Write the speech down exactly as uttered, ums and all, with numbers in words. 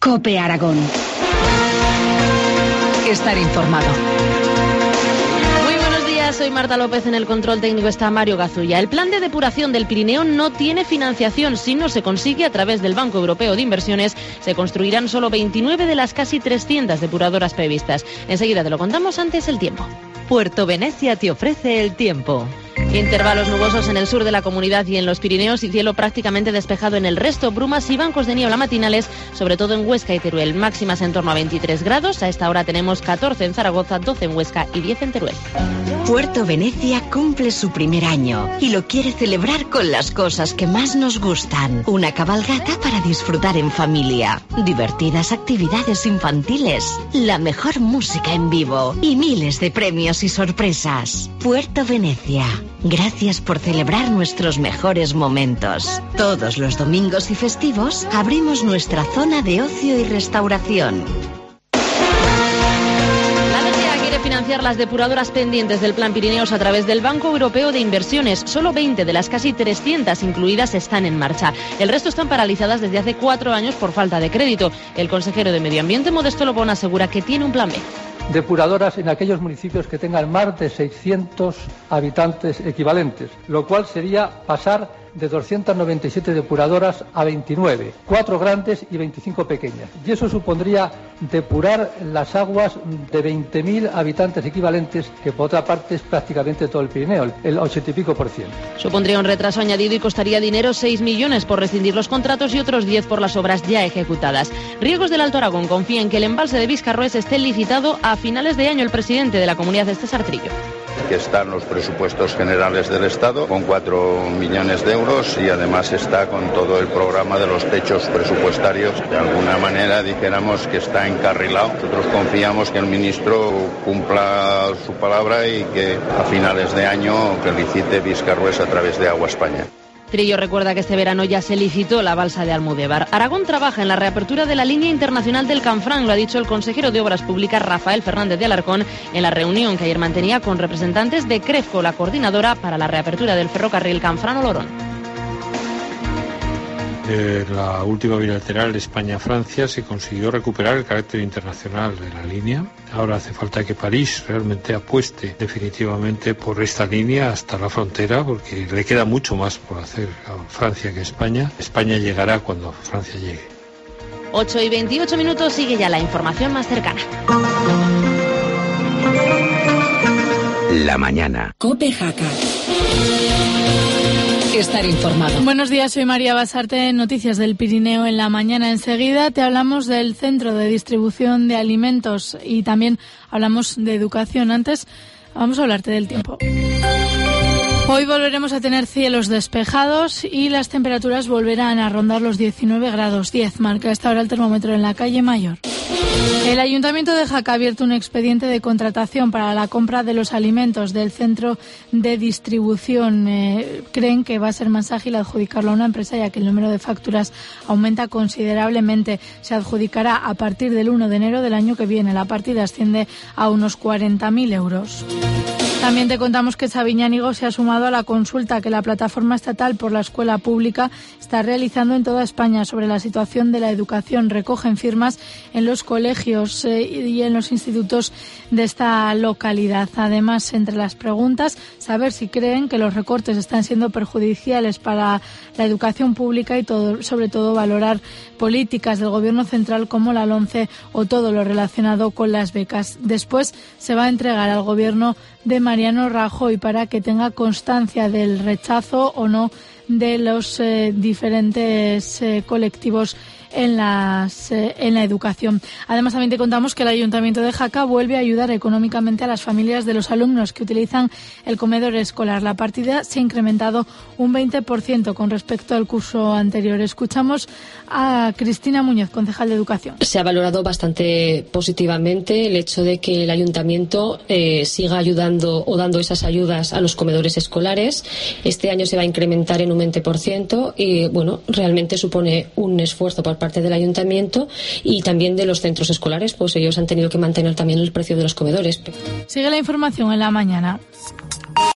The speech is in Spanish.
COPE Aragón. Estar informado. Soy Marta López, en el control técnico está Mario Gazulla. El plan de depuración del Pirineo no tiene financiación. Si no se consigue a través del Banco Europeo de Inversiones, se construirán solo veintinueve de las casi trescientas depuradoras previstas. Enseguida te lo contamos, antes el tiempo. Puerto Venecia te ofrece el tiempo. Intervalos nubosos en el sur de la comunidad y en los Pirineos y cielo prácticamente despejado en el resto. Brumas y bancos de niebla matinales, sobre todo en Huesca y Teruel. Máximas en torno a veintitrés grados. A esta hora tenemos catorce en Zaragoza, doce en Huesca y diez en Teruel. Puerto Venecia cumple su primer año y lo quiere celebrar con las cosas que más nos gustan. Una cabalgata para disfrutar en familia, divertidas actividades infantiles, la mejor música en vivo y miles de premios y sorpresas. Puerto Venecia. Gracias por celebrar nuestros mejores momentos. Todos los domingos y festivos abrimos nuestra zona de ocio y restauración. Financiar las depuradoras pendientes del Plan Pirineos a través del Banco Europeo de Inversiones. Solo veinte de las casi trescientas incluidas están en marcha. El resto están paralizadas desde hace cuatro años por falta de crédito. El consejero de Medio Ambiente, Modesto Lobón, asegura que tiene un plan B. Depuradoras en aquellos municipios que tengan más de seiscientos habitantes equivalentes, lo cual sería pasar de doscientas noventa y siete depuradoras a veintinueve, cuatro grandes y veinticinco pequeñas. Y eso supondría depurar las aguas de veinte mil habitantes equivalentes, que por otra parte es prácticamente todo el Pirineo, el ochenta y pico por ciento. Supondría un retraso añadido y costaría dinero seis millones por rescindir los contratos y otros diez por las obras ya ejecutadas. Riegos del Alto Aragón confía en que el embalse de Viscarrués esté licitado a finales de año. El presidente de la comunidad es César Trillo. Que están los presupuestos generales del Estado con cuatro millones de euros y además está con todo el programa de los techos presupuestarios. De alguna manera dijéramos que está encarrilado. Nosotros confiamos que el ministro cumpla su palabra y que a finales de año que licite Viscarrués a través de Agua España. Trillo recuerda que este verano ya se licitó la balsa de Almudévar. Aragón trabaja en la reapertura de la línea internacional del Canfranc, lo ha dicho el consejero de Obras Públicas Rafael Fernández de Alarcón en la reunión que ayer mantenía con representantes de CREFCO, la coordinadora para la reapertura del ferrocarril Canfranc-Olorón. De la última bilateral España-Francia se consiguió recuperar el carácter internacional de la línea. Ahora hace falta que París realmente apueste definitivamente por esta línea hasta la frontera, porque le queda mucho más por hacer a Francia que a España. España llegará cuando Francia llegue. ocho y veintiocho minutos, sigue ya la información más cercana. La mañana. COPE Jaca. Estar informado. Buenos días, soy María Basarte, Noticias del Pirineo en la mañana. Enseguida te hablamos del Centro de Distribución de Alimentos y también hablamos de educación. Antes vamos a hablarte del tiempo. Hoy volveremos a tener cielos despejados y las temperaturas volverán a rondar los diecinueve grados. diez marca esta hora el termómetro en la calle Mayor. El Ayuntamiento de Jaca ha abierto un expediente de contratación para la compra de los alimentos del centro de distribución. Eh, creen que va a ser más ágil adjudicarlo a una empresa, ya que el número de facturas aumenta considerablemente. Se adjudicará a partir del uno de enero del año que viene. La partida asciende a unos cuarenta mil euros. También te contamos que Sabiñánigo se ha sumado a la consulta que la Plataforma Estatal por la Escuela Pública está realizando en toda España sobre la situación de la educación. Recogen firmas en los colegios eh, y en los institutos de esta localidad. Además, entre las preguntas, saber si creen que los recortes están siendo perjudiciales para la educación pública y todo, sobre todo valorar políticas del Gobierno central como la LOMCE o todo lo relacionado con las becas. Después se va a entregar al Gobierno de Mariano Rajoy para que tenga constancia del rechazo o no de los eh, diferentes eh, colectivos en las eh, en la educación. Además, también te contamos que el Ayuntamiento de Jaca vuelve a ayudar económicamente a las familias de los alumnos que utilizan el comedor escolar. La partida se ha incrementado un veinte por ciento con respecto al curso anterior. Escuchamos a Cristina Muñoz, concejal de Educación. Se ha valorado bastante positivamente el hecho de que el Ayuntamiento eh, siga ayudando o dando esas ayudas a los comedores escolares. Este año se va a incrementar en un veinte por ciento y, bueno, realmente supone un esfuerzo por parte del Ayuntamiento y también de los centros escolares, pues ellos han tenido que mantener también el precio de los comedores. Sigue la información en la mañana.